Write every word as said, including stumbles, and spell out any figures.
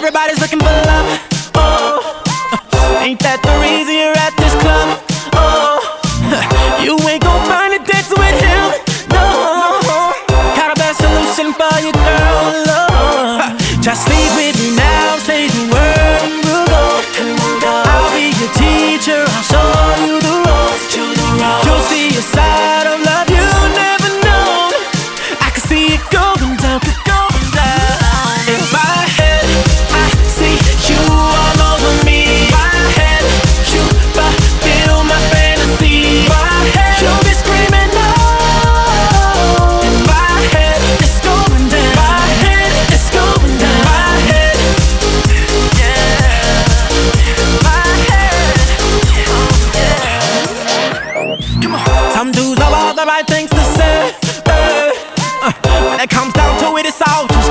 Everybody's looking for love. Oh, ain't that the reason you're at this club? Oh, you ain't gon' find a dance with him. No, got a better solution for you, girl. Oh, just leave with me now, say the word and we'll go. I'll be your teacher, I'll show you the ropes. You'll see a side of love you never known. I can see it going down, going down. In my head, I see you all over me. My head, you fulfill my fantasy. My head, you'll be screaming no. In my head, it's going down. My head, it's going down. My head, yeah. My head, oh yeah. Come on. Some dudes have all the right things to say. Uh, when it comes down to it, it's all just